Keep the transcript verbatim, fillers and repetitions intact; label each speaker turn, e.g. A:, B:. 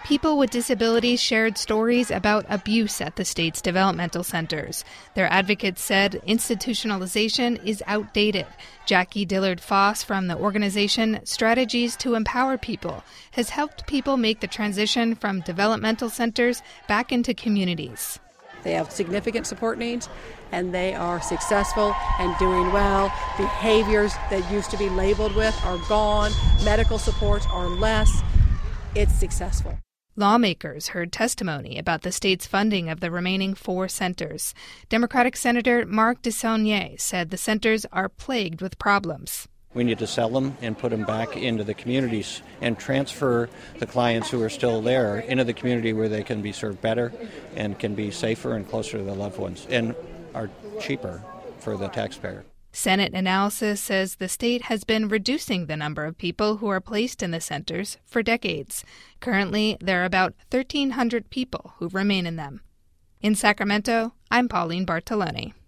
A: People with disabilities shared stories about abuse at the state's developmental centers. Their advocates said institutionalization is outdated. Jackie Dillard-Foss from the organization Strategies to Empower People has helped people make the transition from developmental centers back into communities.
B: They have significant support needs, and they are successful and doing well. Behaviors that used to be labeled with are gone. Medical supports are less. It's successful.
A: Lawmakers heard testimony about the state's funding of the remaining four centers. Democratic Senator Mark DeSaulnier said the centers are plagued with problems.
C: We need to sell them and put them back into the communities and transfer the clients who are still there into the community where they can be served better and can be safer and closer to their loved ones and are cheaper for the taxpayer.
A: Senate analysis says the state has been reducing the number of people who are placed in the centers for decades. Currently, there are about thirteen hundred people who remain in them. In Sacramento, I'm Pauline Bartolone.